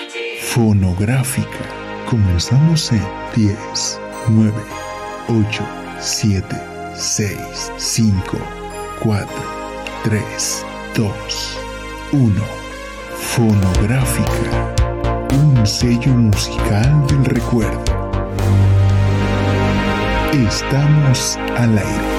Fonográfica. Comenzamos en 10, 9, 8, 7, 6, 5, 4, 3, 2, 1. Fonográfica. Un sello musical del recuerdo. Estamos al aire.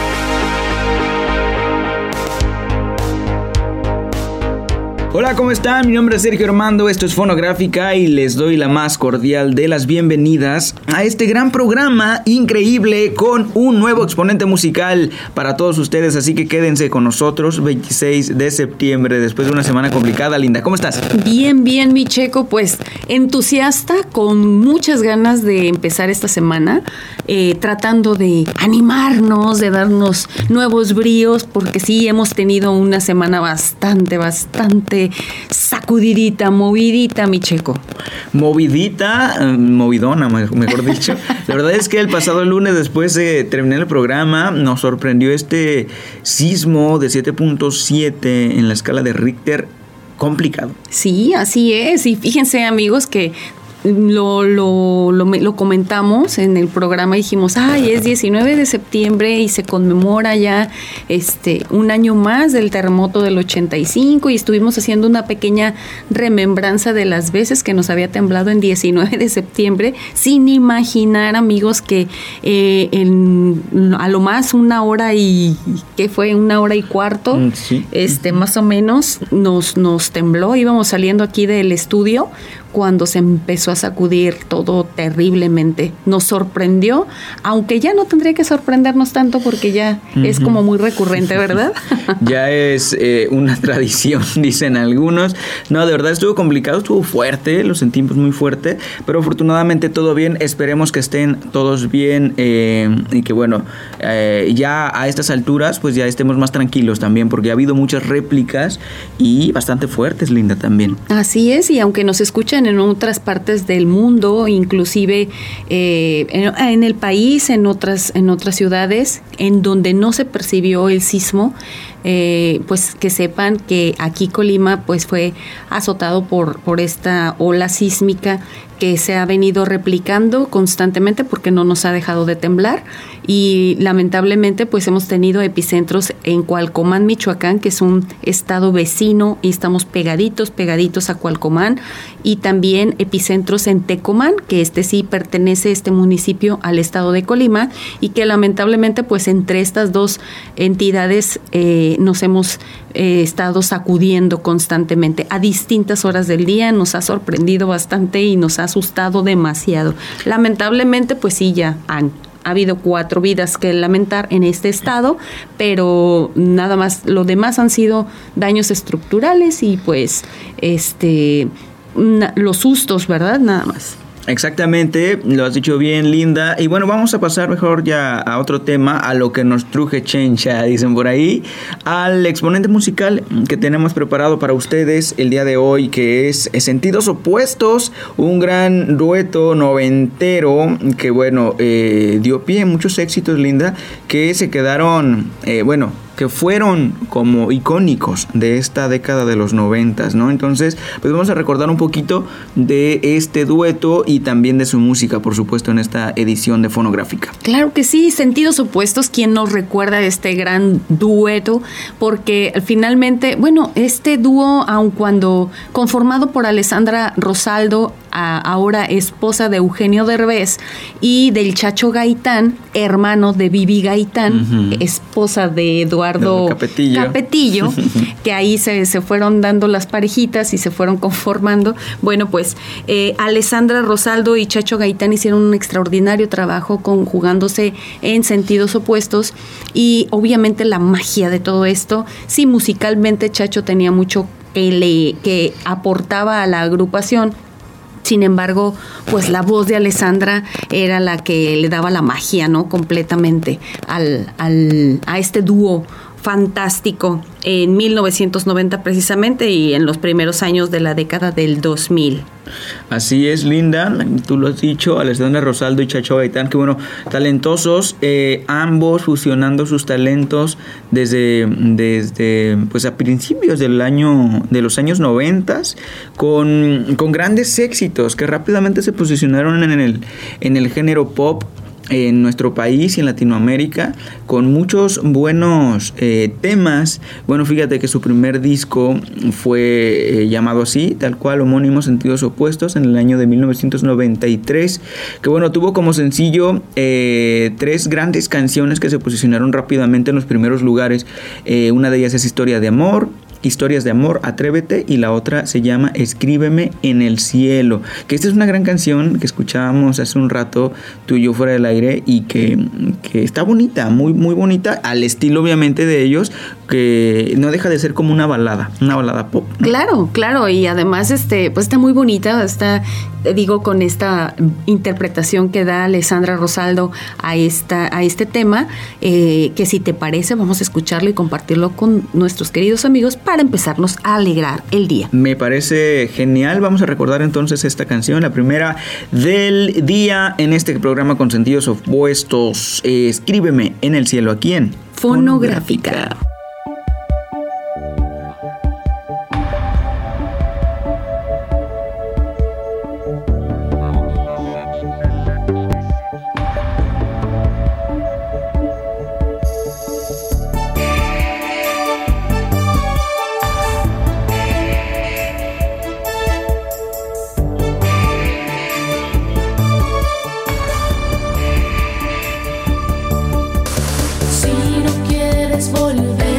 Hola, ¿cómo están? Mi nombre es Sergio Armando, esto es Fonográfica y les doy la más cordial de las bienvenidas a este gran programa increíble con un nuevo exponente musical para todos ustedes, así que quédense con nosotros 26 de septiembre, después de una semana complicada. Linda, ¿cómo estás? Bien, mi Checo, pues entusiasta, con muchas ganas de empezar esta semana, tratando de animarnos, de darnos nuevos bríos, porque sí hemos tenido una semana bastante sacudidita, movidita, mi Checo. Movidona, mejor dicho. La verdad es que el pasado lunes, después de terminar el programa, nos sorprendió este sismo de 7.7 en la escala de Richter. Complicado. Sí, así es. Y fíjense, amigos, que lo comentamos en el programa y dijimos, es 19 de septiembre y se conmemora ya un año más del terremoto del 85 y estuvimos haciendo una pequeña remembranza de las veces que nos había temblado en 19 de septiembre, sin imaginar, amigos, que a lo más una hora y cuarto, sí. Más o menos nos tembló. Íbamos saliendo aquí del estudio cuando se empezó a sacudir todo terriblemente. Nos sorprendió, aunque ya no tendría que sorprendernos tanto porque ya es como muy recurrente, ¿verdad? Ya es una tradición, dicen algunos. No, de verdad estuvo complicado, estuvo fuerte, lo sentimos muy fuerte, pero afortunadamente todo bien. Esperemos que estén todos bien y que bueno, ya a estas alturas pues ya estemos más tranquilos también, porque ha habido muchas réplicas y bastante fuertes, Linda, también. Así es, y aunque nos escuchan en otras partes del mundo, inclusive en el país, en otras ciudades, en donde no se percibió el sismo, pues que sepan que aquí Colima pues fue azotado por esta ola sísmica que se ha venido replicando constantemente porque no nos ha dejado de temblar, y lamentablemente pues hemos tenido epicentros en Cualcomán, Michoacán, que es un estado vecino, y estamos pegaditos a Cualcomán, y también epicentros en Tecomán, que sí pertenece este municipio al estado de Colima, y que lamentablemente pues entre estas dos entidades nos hemos estado sacudiendo constantemente a distintas horas del día. Nos ha sorprendido bastante y nos ha asustado demasiado. Lamentablemente pues sí, ya ha habido 4 vidas que lamentar en este estado, pero nada más, lo demás han sido daños estructurales y pues los sustos, ¿verdad? Nada más. Exactamente, lo has dicho bien, Linda. Y bueno, vamos a pasar mejor ya a otro tema, a lo que nos truje chencha, dicen por ahí, al exponente musical que tenemos preparado para ustedes el día de hoy, que es Sentidos Opuestos, un gran dueto noventero que bueno, dio pie a muchos éxitos, Linda, que se quedaron, que fueron como icónicos de esta década de los 90, ¿no? Entonces, pues vamos a recordar un poquito de este dueto y también de su música, por supuesto, en esta edición de Fonográfica. Claro que sí, Sentidos Opuestos, ¿quién nos recuerda este gran dueto? Porque finalmente, bueno, este dúo, aun cuando conformado por Alessandra Rosaldo, ahora esposa de Eugenio Derbez, y del Chacho Gaitán, hermano de Vivi Gaitán, esposa de Eduardo Capetillo, que ahí se fueron dando las parejitas y se fueron conformando. Bueno, pues Alessandra Rosaldo y Chacho Gaitán hicieron un extraordinario trabajo conjugándose en Sentidos Opuestos, y obviamente la magia de todo esto, sí, musicalmente Chacho tenía mucho que aportaba a la agrupación. Sin embargo, pues la voz de Alessandra era la que le daba la magia, ¿no? Completamente a este dúo fantástico en 1990 precisamente y en los primeros años de la década del 2000. Así es, Linda, tú lo has dicho, Alessandra Rosaldo y Chacho Gaitán, que bueno, talentosos, ambos fusionando sus talentos desde pues a principios de los años 90 con grandes éxitos que rápidamente se posicionaron en el género pop en nuestro país y en Latinoamérica, con muchos buenos temas. Bueno, fíjate que su primer disco fue llamado así, tal cual, homónimo, Sentidos Opuestos, en el año de 1993, que bueno, tuvo como sencillo 3 grandes canciones que se posicionaron rápidamente en los primeros lugares. Una de ellas es Historias de Amor, Atrévete, y la otra se llama Escríbeme en el Cielo, que esta es una gran canción que escuchábamos hace un rato tú y yo fuera del aire y que está bonita, muy, muy bonita, al estilo obviamente de ellos, que no deja de ser como una balada pop, ¿no? Claro, y además pues está muy bonita, con esta interpretación que da Alessandra Rosaldo a este tema, que si te parece vamos a escucharlo y compartirlo con nuestros queridos amigos para empezarnos a alegrar el día. Me parece genial. Vamos a recordar entonces esta canción, la primera del día en este programa con Sentidos Opuestos. Escríbeme en el Cielo, aquí en Fonográfica. Si no quieres volver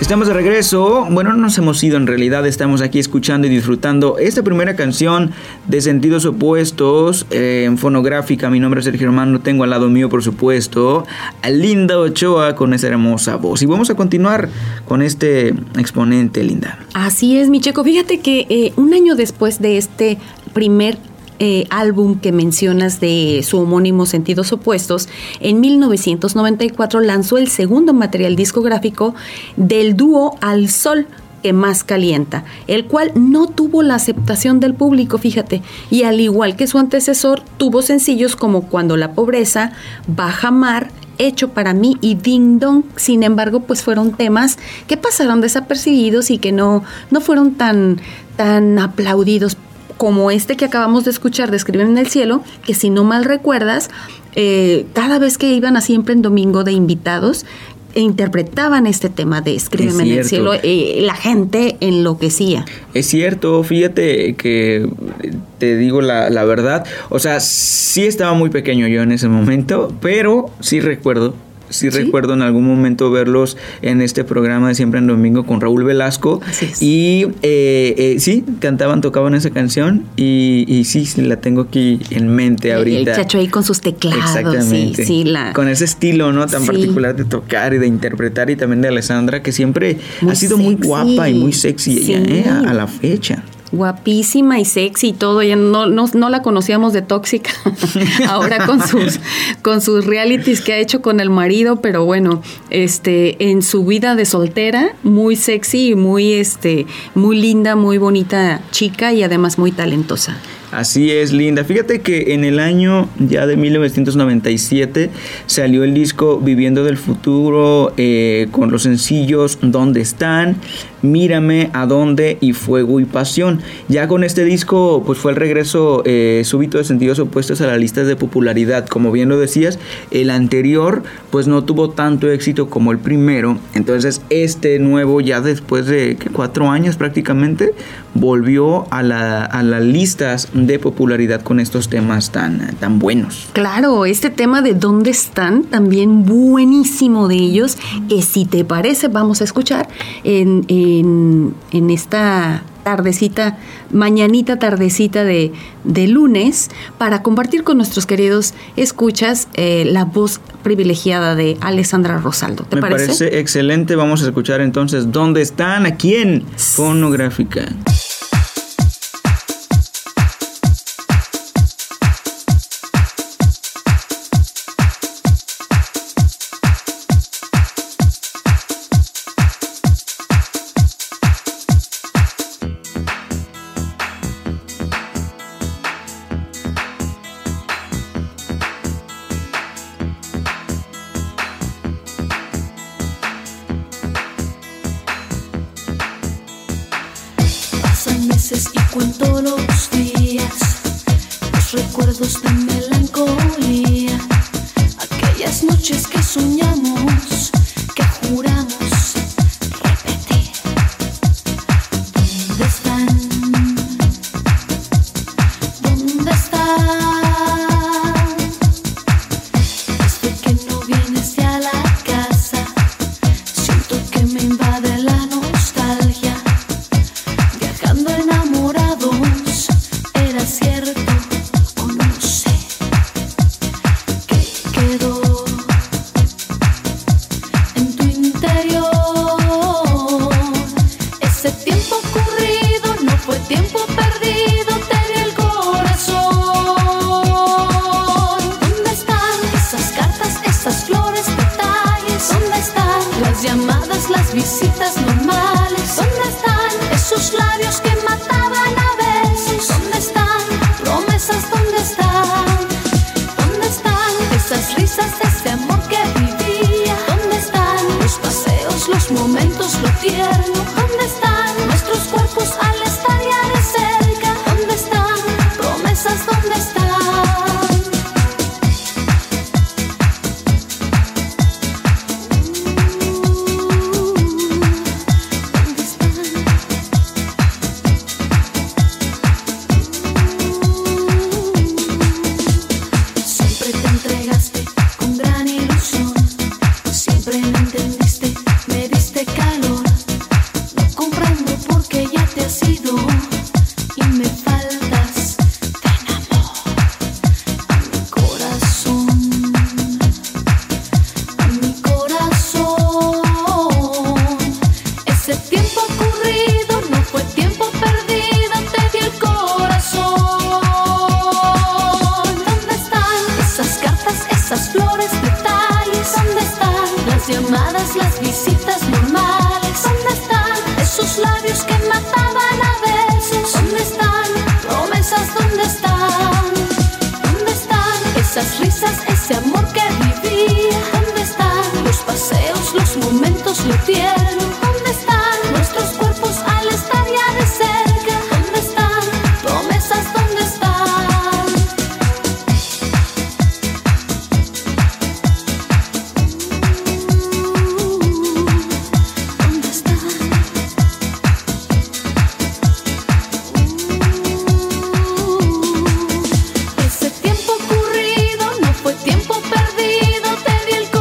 Estamos de regreso. Bueno, no nos hemos ido en realidad. Estamos aquí escuchando y disfrutando esta primera canción de Sentidos Opuestos en Fonográfica. Mi nombre es Sergio Hermano. Tengo al lado mío, por supuesto, a Linda Ochoa con esa hermosa voz. Y vamos a continuar con este exponente, Linda. Así es, mi Checo. Fíjate que un año después de este primer álbum que mencionas de su homónimo Sentidos Opuestos, en 1994 lanzó el segundo material discográfico del dúo Al Sol que Más Calienta, el cual no tuvo la aceptación del público, fíjate, y al igual que su antecesor, tuvo sencillos como Cuando la Pobreza, Baja Mar, Hecho para mí y Ding Dong. Sin embargo, pues fueron temas que pasaron desapercibidos y que no fueron tan aplaudidos como este que acabamos de escuchar de Escriben en el Cielo, que si no mal recuerdas, cada vez que iban a Siempre en Domingo de invitados, interpretaban este tema de Escríbeme en el Cielo, la gente enloquecía. Es cierto, fíjate que te digo la verdad, o sea, sí estaba muy pequeño yo en ese momento, pero sí recuerdo en algún momento verlos en este programa de Siempre en Domingo con Raúl Velasco. Así es. Y sí, tocaban esa canción y sí, la tengo aquí en mente ahorita. El Chacho ahí con sus teclados. Exactamente. Sí, con ese estilo, ¿no? Tan particular de tocar y de interpretar, y también de Alessandra, que siempre ha sido muy guapa y muy sexy ella, a la fecha. Guapísima y sexy y todo. Ya no la conocíamos de tóxica. Ahora con sus realities que ha hecho con el marido, pero bueno, en su vida de soltera, muy sexy y muy linda, muy bonita chica y además muy talentosa. Así es, Linda. Fíjate que en el año ya de 1997 salió el disco Viviendo del Futuro, con los sencillos ¿Dónde están?, Mírame, ¿A dónde? Y Fuego y Pasión. Ya con este disco pues fue el regreso súbito de Sentidos Opuestos a las listas de popularidad. Como bien lo decías, el anterior pues no tuvo tanto éxito como el primero. Entonces este nuevo, ya después de 4 años prácticamente, volvió a las listas de popularidad con estos temas tan buenos. Claro, este tema de ¿Dónde están? También buenísimo de ellos, que si te parece vamos a escuchar en esta mañanita tardecita de lunes, para compartir con nuestros queridos escuchas la voz privilegiada de Alessandra Rosaldo. ¿Te parece? Me parece excelente. Vamos a escuchar entonces ¿Dónde están? Aquí en Fonográfica. Y cuento los días, los recuerdos de melancolía, aquellas noches que soñamos, que juramos repetir. ¿Dónde están? ¿Dónde están? Desde que no vienes ya a la casa, siento que me invade la nostalgia. Enamorados, ¿era cierto o no sé qué quedó? llamadas, las visitas normales. ¿Dónde están esos labios que mataban a besos? ¿Dónde están promesas? ¿Dónde están? ¿Dónde están esas risas, ese amor que vivía? ¿Dónde están los paseos, los momentos, lo tierno? ¿Dónde están nuestros cuerpos al estar ya de cerca? ¿Dónde están promesas? ¿Dónde están? ¿Dónde están? Ese tiempo ocurrido no fue tiempo perdido, te di el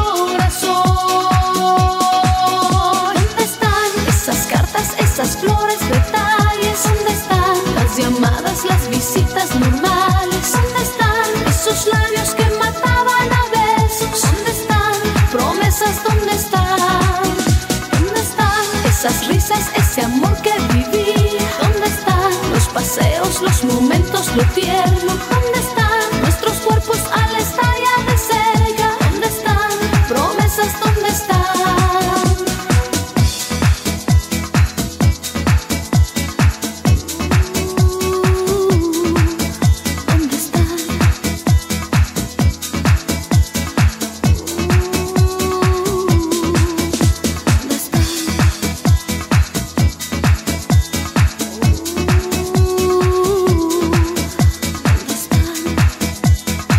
corazón. ¿Dónde están esas cartas, esas flores, detalles? ¿Dónde están las llamadas, las visitas normales? ¿Dónde están esos labios que mataban a besos? ¿Dónde están promesas? ¿Dónde están? ¿Dónde están esas risas, ese amor que vivía? ¿Dónde están los paseos, los momentos, lo tierno? ¿Dónde están nuestros cuerpos al estar ya de cerca? ¿Dónde están promesas? ¿Dónde están? ¿Dónde están? ¿Dónde están? ¿Dónde están?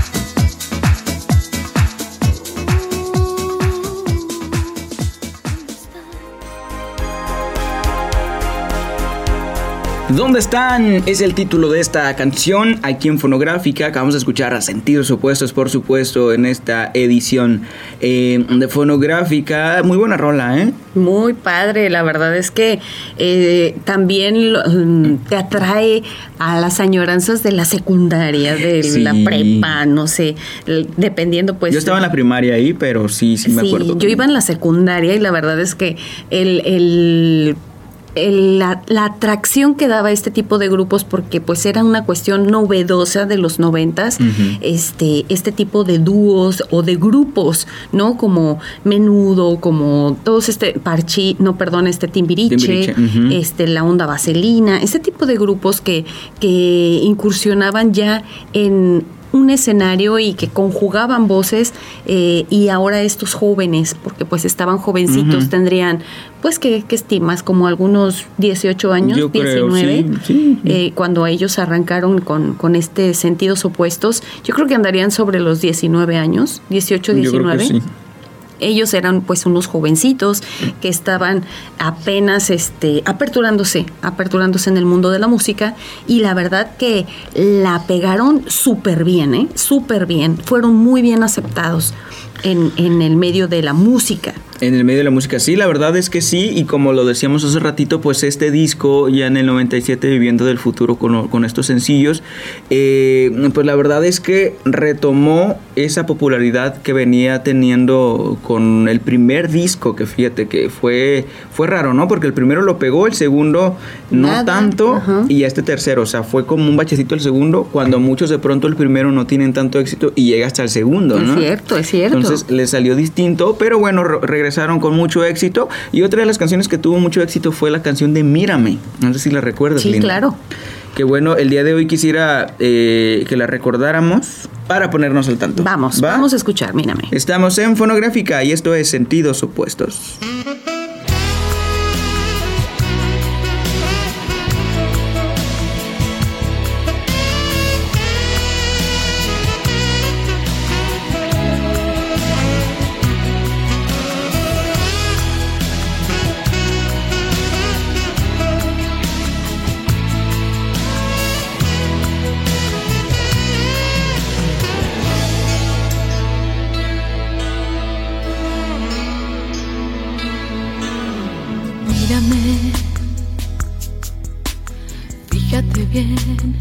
¿Dónde están? Es el título de esta canción aquí en Fonográfica. Acabamos de escuchar a Sentidos Opuestos, por supuesto, en esta edición de Fonográfica. Muy buena rola, ¿eh? Muy padre, la verdad es que también te atrae a las añoranzas de la secundaria, de Sí. la prepa, no sé, dependiendo pues. Yo estaba en la primaria ahí, pero sí me acuerdo. Yo iba en la secundaria y la verdad es que la atracción que daba este tipo de grupos, porque pues era una cuestión novedosa de los 90s, este tipo de dúos o de grupos, ¿no? Como Menudo, como todos Timbiriche, La Onda Vaselina, este tipo de grupos que incursionaban ya en un escenario y que conjugaban voces, y ahora estos jóvenes, porque pues estaban jovencitos, tendrían, pues, ¿qué estimas? Como algunos 18 años, Yo 19, creo, sí. Cuando ellos arrancaron con Sentidos Opuestos, yo creo que andarían sobre los 19 años, 18, 19. Yo creo que sí. Ellos eran pues unos jovencitos que estaban apenas aperturándose en el mundo de la música, y la verdad que la pegaron súper bien, súper bien. Fueron muy bien aceptados en el medio de la música. En el medio de la música, sí, la verdad es que sí, y como lo decíamos hace ratito, pues este disco ya en el 97, Viviendo del Futuro, con estos sencillos, pues la verdad es que retomó esa popularidad que venía teniendo con el primer disco, que fíjate que fue raro, ¿no? Porque el primero lo pegó, el segundo no Nada. tanto, Ajá. y este tercero, o sea, fue como un bachecito el segundo, cuando muchos de pronto el primero no tienen tanto éxito y llega hasta el segundo, ¿no? Es cierto. Entonces le salió distinto, pero bueno, regresaron con mucho éxito. Y otra de las canciones que tuvo mucho éxito fue la canción de Mírame. No sé si la recuerdas, Sí, Linda. claro. Que bueno, el día de hoy quisiera que la recordáramos para ponernos al tanto. Vamos a escuchar, mírame. Estamos en Fonográfica y esto es Sentidos Opuestos. Mírame, fíjate bien,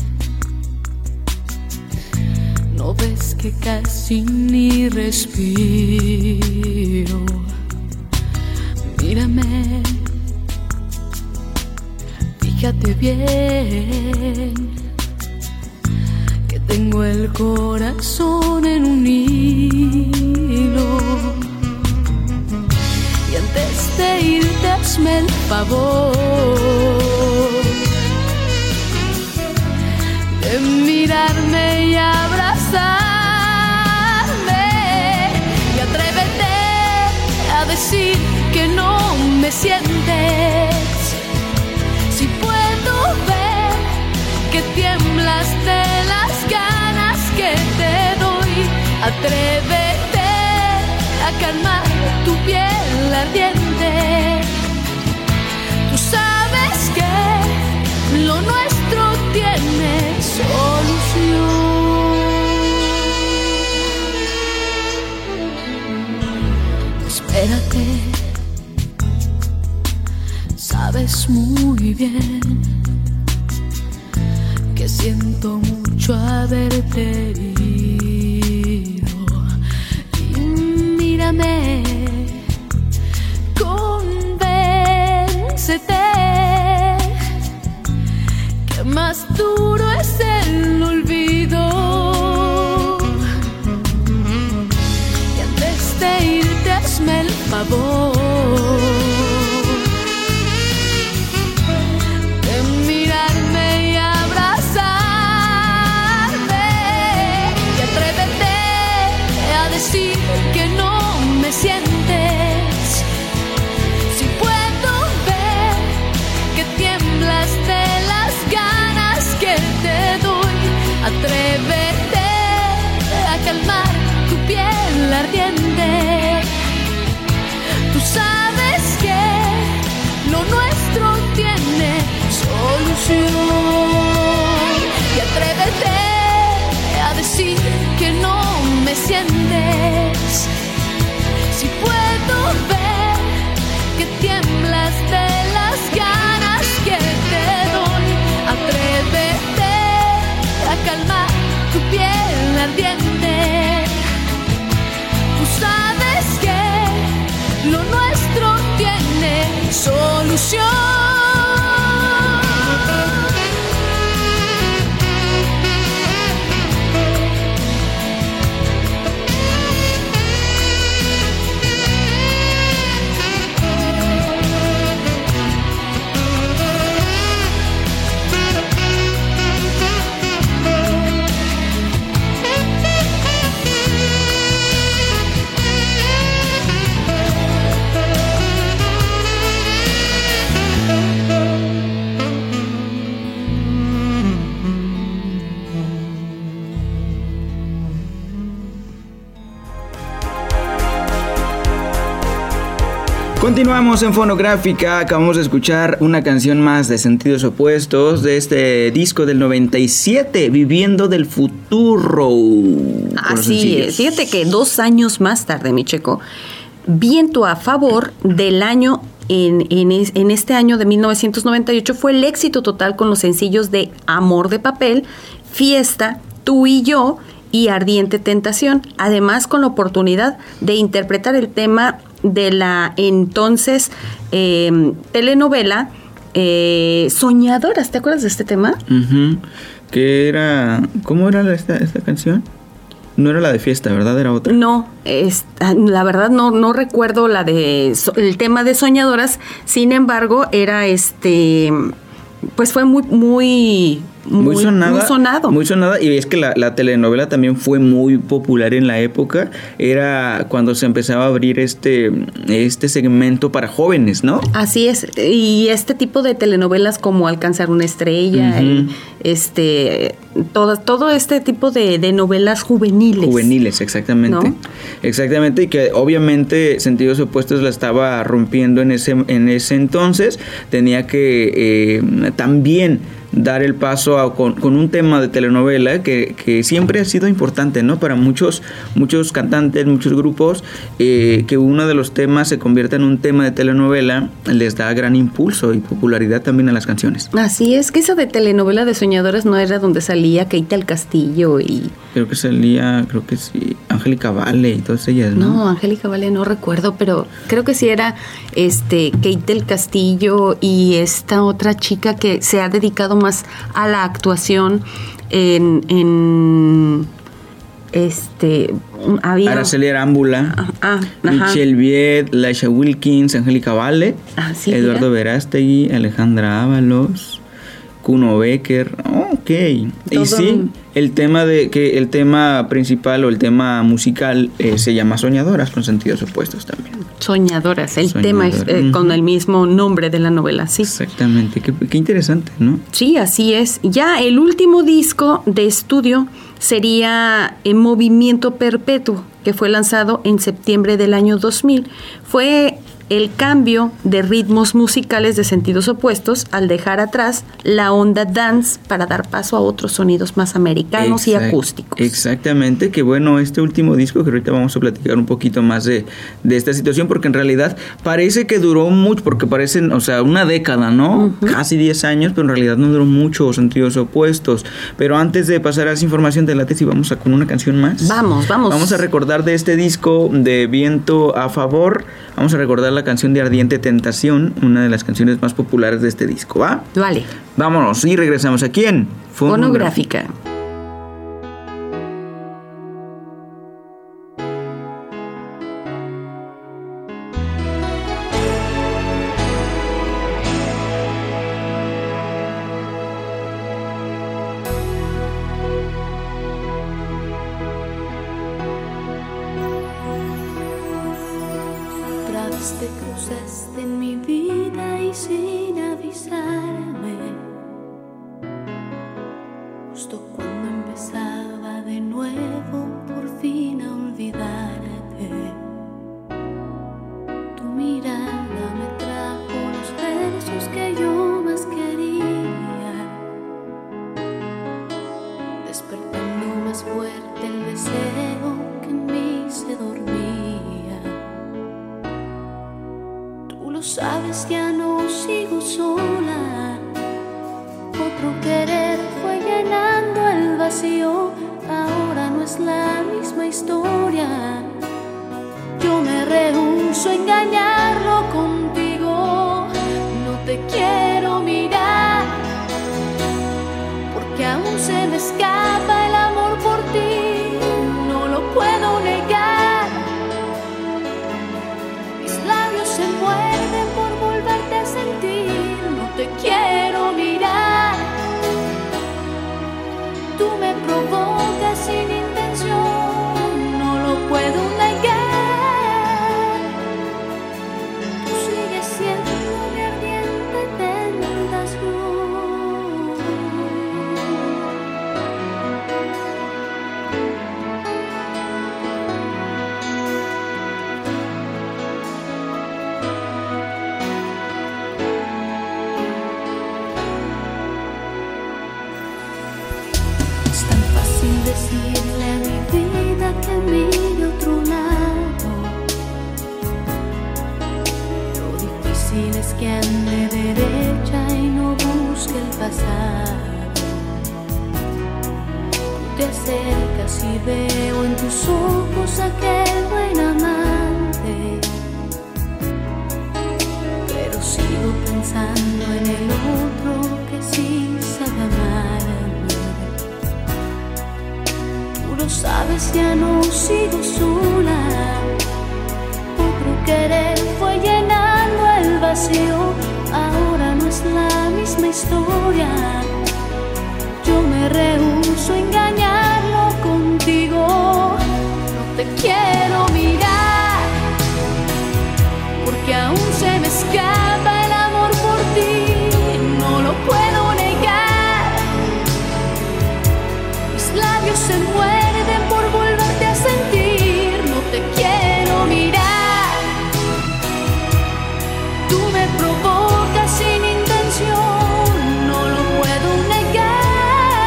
no ves que casi ni respiro. Mírame, fíjate bien, que tengo el corazón en un hilo. hazme el favor de mirarme y abrazarme, y atrévete a decir que no me sientes. Si puedo ver que tiemblas de las ganas que te doy, atrévete a calmar tu piel ardiente. Tú sabes que lo nuestro tiene solución. Espérate, sabes muy bien que siento mucho haberte herido. Y mírame, convéncete que más duro es el olvido. Y antes de irte, hazme el favor de mirarme y abrazarme, y atrévete a decir que no me sientes. Si puedo ver que tiemblas de las ganas que te doy, atrévete a calmar tu piel ardiente. Tú sabes que lo nuestro tiene solución, y atrévete a decir que no me sientes. Si puedo ver que tiemblas de las ganas que te doy, atrévete a calmar tu piel ardiente. Tú sabes que lo nuestro tiene solución. Continuamos en Fonográfica. Acabamos de escuchar una canción más de Sentidos Opuestos de este disco del 97, Viviendo del Futuro. Así es. Fíjate que 2 años más tarde, mi Checo, Viento a Favor del año en este año de 1998 fue el éxito total con los sencillos de Amor de Papel, Fiesta, Tú y Yo y Ardiente Tentación. Además, con la oportunidad de interpretar el tema de la entonces telenovela Soñadoras. ¿Te acuerdas de este tema? Uh-huh. Que era... ¿Cómo era esta canción? No era la de Fiesta, ¿verdad? Era otra. No, la verdad no recuerdo el tema de Soñadoras. Sin embargo, era pues fue muy sonado. Muy sonada, y es que la telenovela también fue muy popular en la época. Era cuando se empezaba a abrir este segmento para jóvenes, ¿no? Así es, y este tipo de telenovelas como Alcanzar una estrella, uh-huh. Todo este tipo de novelas juveniles. Juveniles, exactamente. ¿No? Exactamente, y que obviamente Sentidos Opuestos la estaba rompiendo en ese entonces. Tenía que también dar el paso con un tema de telenovela que siempre ha sido importante, ¿no? Para muchos cantantes, muchos grupos, que uno de los temas se convierta en un tema de telenovela, les da gran impulso y popularidad también a las canciones. Así es, que esa de telenovela de Soñadoras no era donde salía Keita el Castillo y... Creo que sí, Angélica Vale y todas ellas, ¿no? No, Angélica Vale no recuerdo, pero creo que sí era Keita el Castillo y esta otra chica que se ha dedicado más a la actuación en había Araceli Arámbula, Michelle Viet, Laisha Wilkins, Angélica Vale, Eduardo Verástegui, Alejandra Ábalos, Kuno Becker. Ok. Y sí, el tema principal o el tema musical se llama Soñadoras, con sentidos opuestos también. Soñadoras, tema es con el mismo nombre de la novela, sí. Exactamente, qué interesante, ¿no? Sí, así es. Ya el último disco de estudio sería En Movimiento Perpetuo, que fue lanzado en septiembre del año 2000. Fue el cambio de ritmos musicales de sentidos opuestos al dejar atrás la onda dance para dar paso a otros sonidos más americanos y acústicos. Exactamente, que bueno, este último disco que ahorita vamos a platicar un poquito más de esta situación, porque en realidad parece que duró mucho, porque parecen, o sea, una década, ¿no? Casi 10 años, pero en realidad no duró mucho, sentidos opuestos. Pero antes de pasar a esa información de la tesis, vamos con una canción más. Vamos. Vamos a recordar de este disco de Viento a Favor, vamos a recordar la canción de Ardiente Tentación, una de las canciones más populares de este disco, ¿va? Vale. Vámonos y regresamos aquí en Fonográfica. Te cruzaste en mi vida y sin avisarme, justo cuando empezaba de nuevo por fin a olvidarte. Tu mirada me trajo los versos que yo más quería, despertando más fuerte el deseo que en mí se dormía. Sabes, ya no sigo sola. Otro querer fue llenando el vacío. Ahora no es la misma historia. Yo me rehúso a engañarlo contigo. No te quiero mirar, porque aún se me escapa el amor por ti. No lo puedo negar. Mis labios se mueven por volverte a sentir. No te quiero mirar. Tú me provocas sin intención. No lo puedo negar. Tú sigues siendo mi ardiente tentación. Decirle a mi vida que mire otro lado. Lo difícil es que ande derecha y no busque el pasado. Tú te acercas y veo en tus ojos aquel buen amante, pero sigo pensando en el otro que sí sabe amar. Lo sabes, ya no sigo sola. Otro querer fue llenando el vacío. Ahora no es la misma historia. Yo me rehúso a engañarlo contigo. No te quiero mirar, porque aún se me escapa el amor por ti. No lo puedo negar. Mis labios se mueven por volverte a sentir. No te quiero mirar. Tú me provocas sin intención. No lo puedo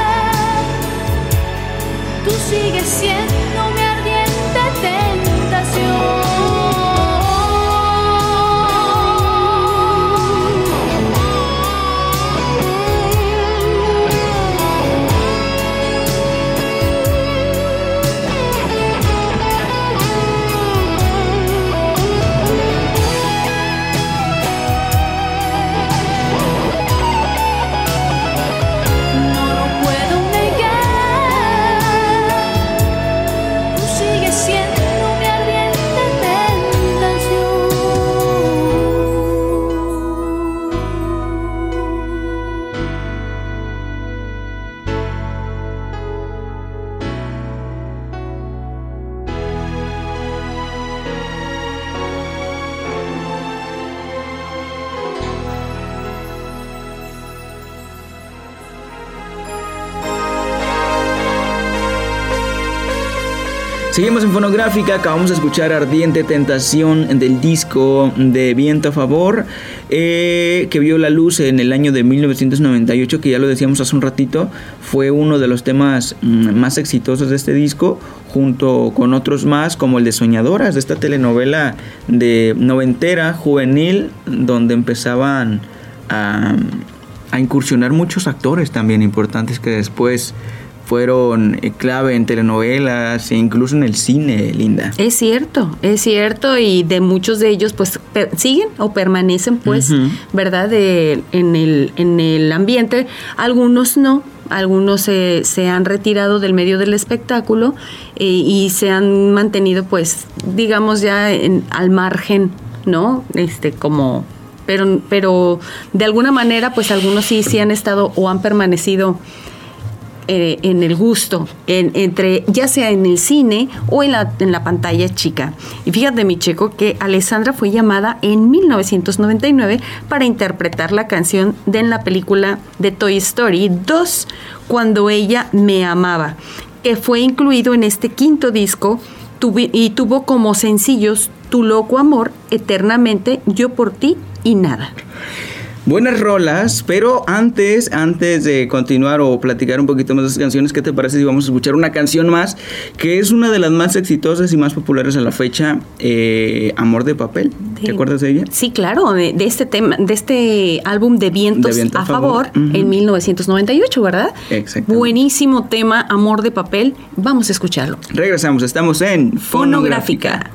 negar. Tú sigues siendo mi ardiente tentación. Seguimos en Fonográfica, acabamos de escuchar Ardiente Tentación del disco de Viento a Favor, que vio la luz en el año de 1998, que ya lo decíamos hace un ratito, fue uno de los temas más exitosos de este disco, junto con otros más, como el de Soñadoras, de esta telenovela de noventera, juvenil, donde empezaban a incursionar muchos actores también importantes que después fueron clave en telenovelas e incluso en el cine, Linda. Es cierto, y de muchos de ellos pues siguen o permanecen pues, ¿verdad? En el ambiente. Algunos no, algunos se han retirado del medio del espectáculo y se han mantenido pues, digamos ya al margen, ¿no? Como... Pero de alguna manera pues algunos sí han estado o han permanecido en el gusto, entre ya sea en el cine o en la pantalla chica. Y fíjate, mi Checo, que Alessandra fue llamada en 1999 para interpretar la canción en la película de Toy Story 2, Cuando ella me amaba, que fue incluido en este quinto disco y tuvo como sencillos Tu loco amor, Eternamente, Yo por ti y Nada. Buenas rolas, pero antes de continuar o platicar un poquito más de esas canciones, ¿qué te parece si vamos a escuchar una canción más que es una de las más exitosas y más populares a la fecha, Amor de Papel? ¿Te acuerdas de ella? Sí, claro, de este tema, de este álbum de Vientos a Favor, en 1998, ¿verdad? Exacto. Buenísimo tema, Amor de Papel. Vamos a escucharlo. Regresamos, estamos en Fonográfica.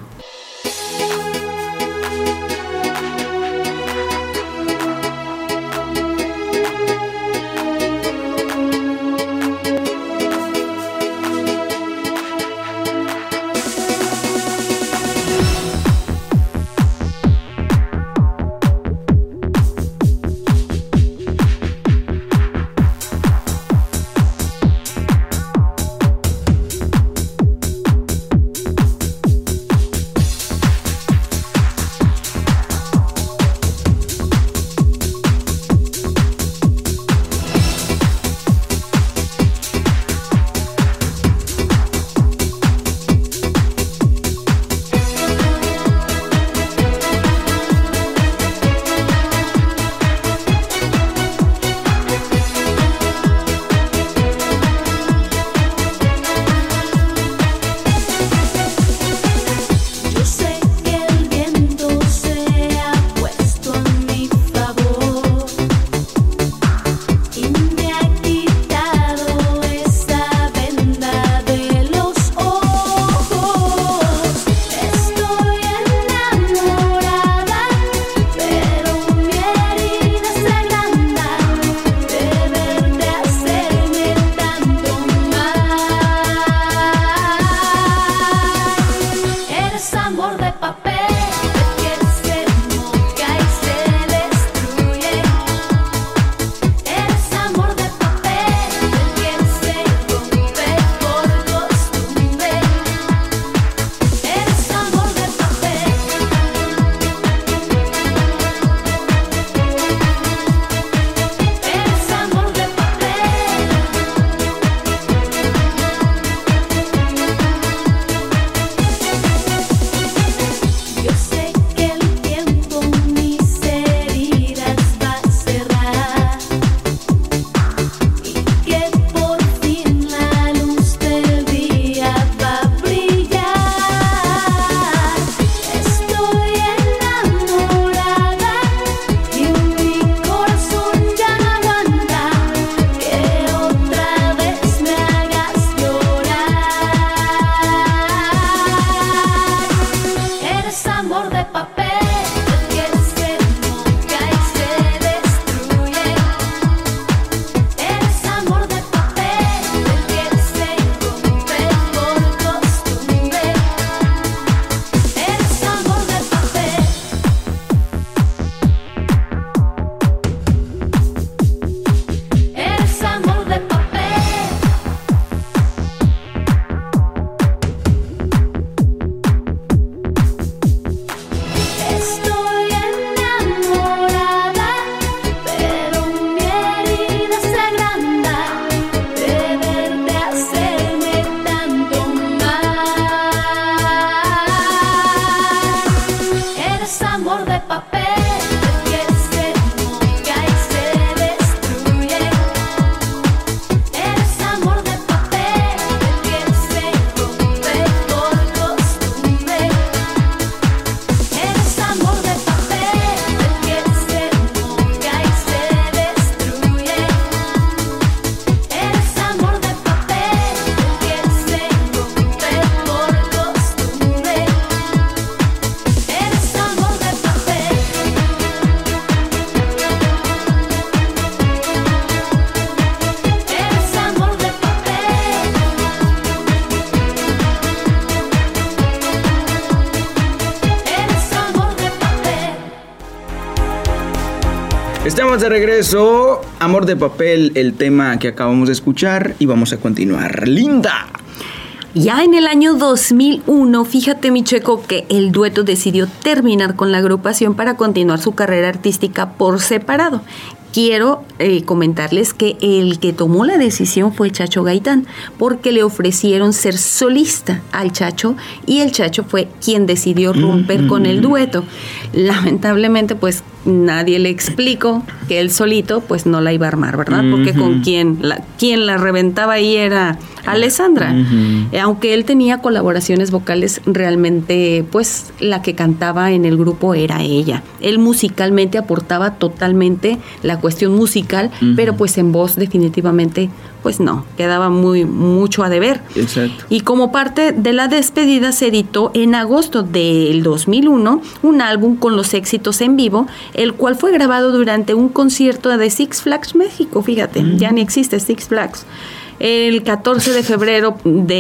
amor de papel, el que se moja y se destruye. Eres amor de papel, el que se rompe por costumbre. Eres amor de papel, el que se moja y se destruye. Eres amor de papel, el que se rompe por costumbre. Eres amor de papel. Eres amor de papel. Eres amor de papel. Estamos de regreso. Amor de papel, el tema que acabamos de escuchar, y vamos a continuar. Linda. Ya en el año 2001, fíjate mi Checo, que el dueto decidió terminar con la agrupación para continuar su carrera artística por separado. Quiero comentarles que el que tomó la decisión fue Chacho Gaitán, porque le ofrecieron ser solista al Chacho y el Chacho fue quien decidió romper con el dueto. Lamentablemente, pues nadie le explicó que él solito pues no la iba a armar, ¿verdad? Porque con quien la reventaba ahí era Alessandra. Aunque él tenía colaboraciones vocales, realmente pues la que cantaba en el grupo era ella. Él musicalmente aportaba totalmente la cuestión musical, pero pues en voz definitivamente pues no, quedaba mucho a deber. Exacto. Y como parte de la despedida se editó en agosto del 2001 un álbum con los éxitos en vivo, el cual fue grabado durante un concierto de Six Flags México, fíjate, ya ni existe Six Flags, el 14 de febrero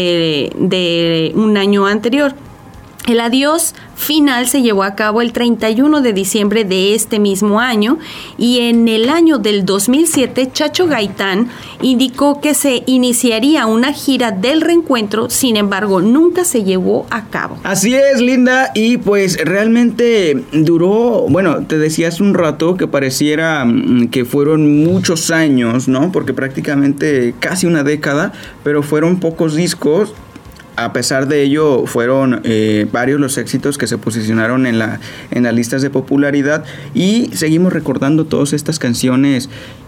de un año anterior. El adiós final se llevó a cabo el 31 de diciembre de este mismo año, y en el año del 2007 Chacho Gaitán indicó que se iniciaría una gira del reencuentro, sin embargo nunca se llevó a cabo. Así es, Linda, y pues realmente duró, bueno, te decía hace un rato que pareciera que fueron muchos años, ¿no? Porque prácticamente casi una década, pero fueron pocos discos. A pesar de ello, fueron varios los éxitos que se posicionaron en las listas de popularidad, y seguimos recordando todas estas canciones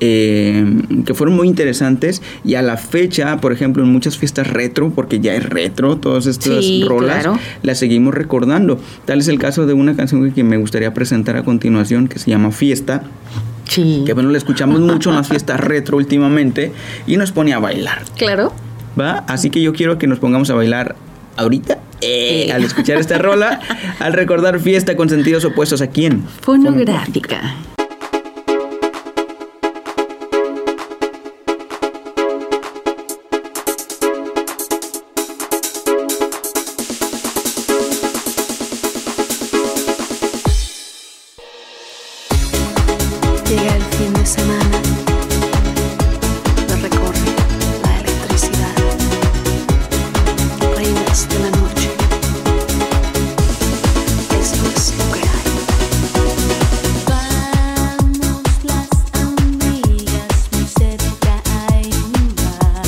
que fueron muy interesantes, y a la fecha, por ejemplo, en muchas fiestas retro, porque ya es retro, todas estas rolas, claro, las seguimos recordando. Tal es el caso de una canción que me gustaría presentar a continuación, que se llama Fiesta. Sí. Que bueno, la escuchamos mucho en las fiestas retro últimamente y nos pone a bailar. Claro. ¿Va? Así que yo quiero que nos pongamos a bailar ahorita, al escuchar esta rola, al recordar Fiesta, con sentidos opuestos aquí en Fonográfica. Llega el fin de semana, me recorre la electricidad, reinas de la noche, esto es lo que hay. Vamos las amigas, muy cerca hay un bar,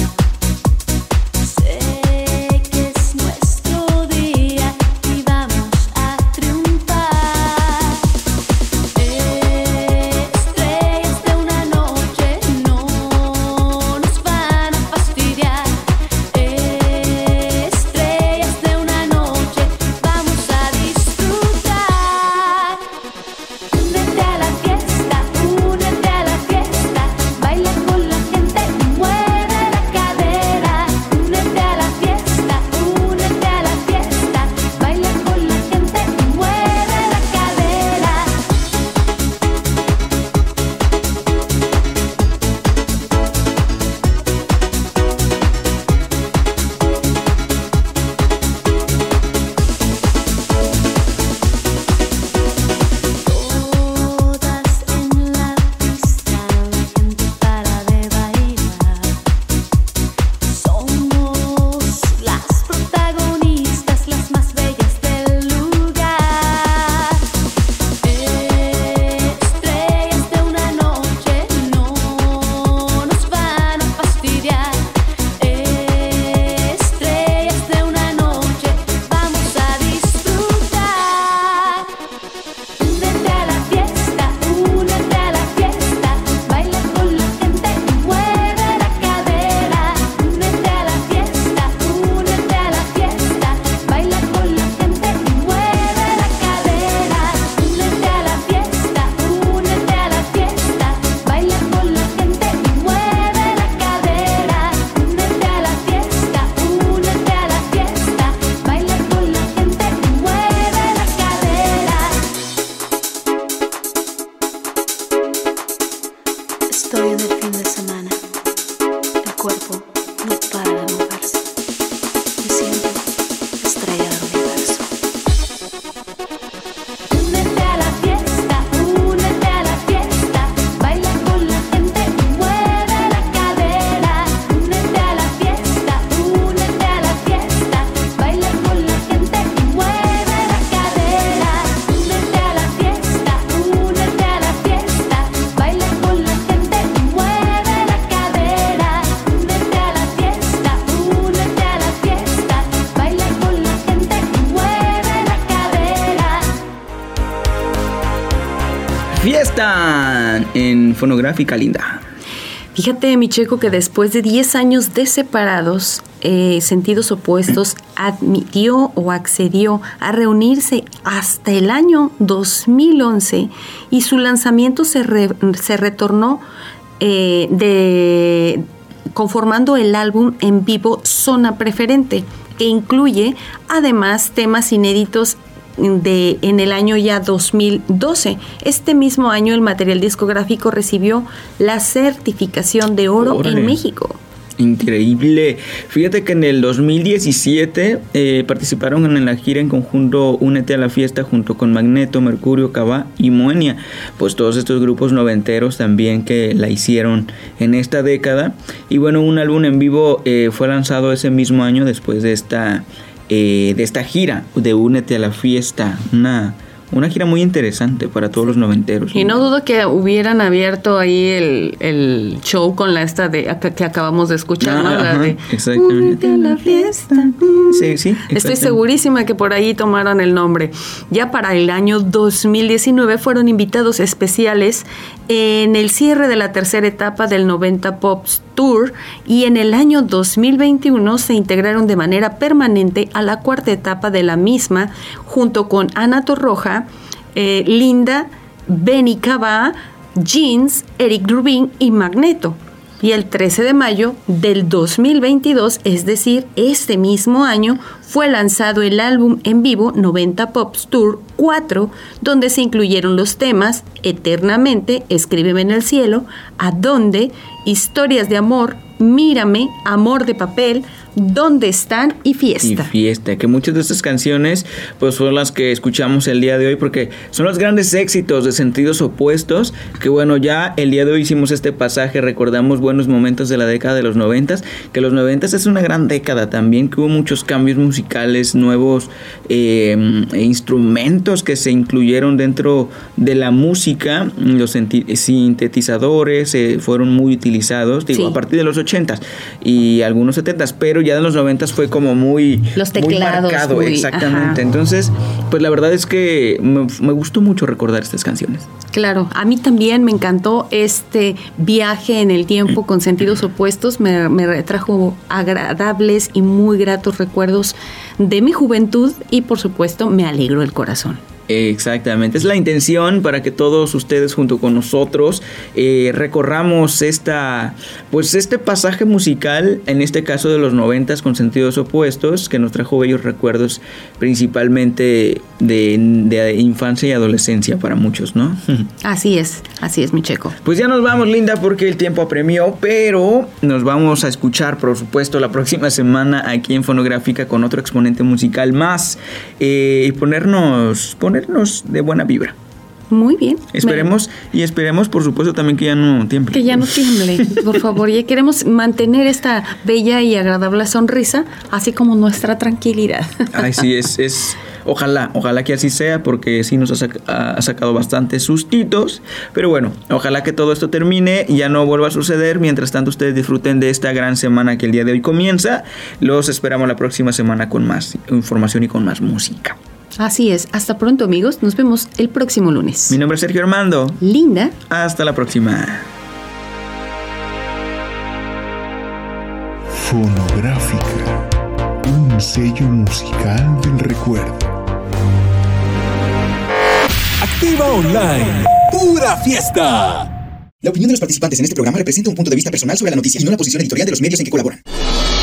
sé que es nuestro día y vamos a triunfar. Estrellas de una fiesta en Fonográfica Linda. Fíjate, mi Checo, que después de 10 años de separados, Sentidos Opuestos admitió o accedió a reunirse hasta el año 2011 y su lanzamiento se retornó conformando el álbum en vivo Zona Preferente, que incluye además temas inéditos en el año ya 2012. Este mismo año el material discográfico recibió la certificación de oro en México. Increíble. Fíjate que en el 2017 participaron en la gira en conjunto Únete a la Fiesta junto con Magneto, Mercurio, Cabá y Moenia. Pues todos estos grupos noventeros también que la hicieron en esta década. Y bueno, un álbum en vivo fue lanzado ese mismo año después de esta gira de Únete a la Fiesta. Una gira muy interesante para todos los noventeros. Y no dudo que hubieran abierto ahí el show con la que acabamos de escuchar, ¿no? La de Únete a la Fiesta. Sí. Estoy segurísima que por ahí tomaron el nombre. Ya para el año 2019 fueron invitados especiales en el cierre de la tercera etapa del 90 Pops Tour, y en el año 2021 se integraron de manera permanente a la cuarta etapa de la misma junto con Ana Torroja, Linda, Benny Cabá, Jeans, Eric Rubin y Magneto. Y el 13 de mayo del 2022, es decir, este mismo año, fue lanzado el álbum en vivo 90 Pops Tour 4, donde se incluyeron los temas Eternamente, Escríbeme en el cielo, ¿A dónde?, Historias de amor, Mírame, Amor de papel, ¿Dónde están? Y Fiesta. Y Fiesta, que muchas de estas canciones pues son las que escuchamos el día de hoy, porque son los grandes éxitos de Sentidos Opuestos, que bueno, ya el día de hoy hicimos este pasaje, recordamos buenos momentos de la década de los 90, que los 90 es una gran década también, que hubo muchos cambios musicales, nuevos instrumentos que se incluyeron dentro de la música, los sintetizadores fueron muy utilizados, digo, sí, a partir de los 80s y algunos 70s, pero ya en los 90s fue como muy, los teclados, muy marcado, muy, exactamente. Ajá. Entonces, pues la verdad es que me gustó mucho recordar estas canciones. Claro, a mí también me encantó este viaje en el tiempo con Sentidos Opuestos, me trajo agradables y muy gratos recuerdos de mi juventud y por supuesto me alegró el corazón. Exactamente, es la intención para que todos ustedes junto con nosotros recorramos este pasaje musical, en este caso de los 90s con Sentidos Opuestos, que nos trajo bellos recuerdos principalmente de infancia y adolescencia para muchos, ¿no? Así es mi Checo. Pues ya nos vamos, Linda, porque el tiempo apremió, pero nos vamos a escuchar por supuesto la próxima semana aquí en Fonográfica con otro exponente musical más y ponernos de buena vibra. Muy bien. Esperemos por supuesto también que ya no tiemble. Que ya no tiemble, por favor. Ya queremos mantener esta bella y agradable sonrisa, así como nuestra tranquilidad. Ay, sí, es ojalá que así sea, porque sí nos ha sacado bastantes sustitos, pero bueno, ojalá que todo esto termine y ya no vuelva a suceder. Mientras tanto, ustedes disfruten de esta gran semana que el día de hoy comienza. Los esperamos la próxima semana con más información y con más música. Así es. Hasta pronto, amigos. Nos vemos el próximo lunes. Mi nombre es Sergio Armando. Linda. Hasta la próxima. Fonográfica, un sello musical del recuerdo. Activa Online, pura fiesta. La opinión de los participantes en este programa representa un punto de vista personal sobre la noticia y no la posición editorial de los medios en que colaboran.